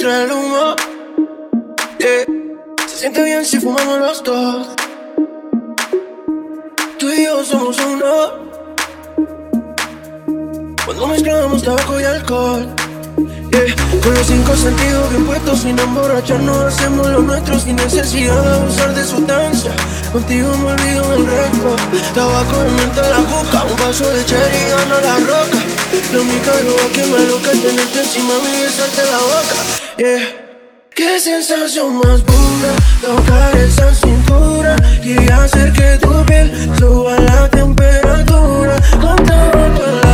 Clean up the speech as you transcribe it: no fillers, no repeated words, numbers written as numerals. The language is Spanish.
entre el humo. Yeah. Se siente bien si fumamos los dos. Tú y yo somos uno. Cuando mezclamos tabaco y alcohol, yeah. Con los 5 sentidos bien puestos, sin emborracharnos, hacemos lo nuestro sin necesidad de abusar de sustancia. Contigo me olvido del resto. Tabaco de menta, la juca, un vaso de cherry, gano la roca. La única droga que me aloca es tenerte encima y besarte la boca, yeah. Qué sensación más pura, tocar esa cintura y hacer que tu piel suba la temperatura. Con tabaco en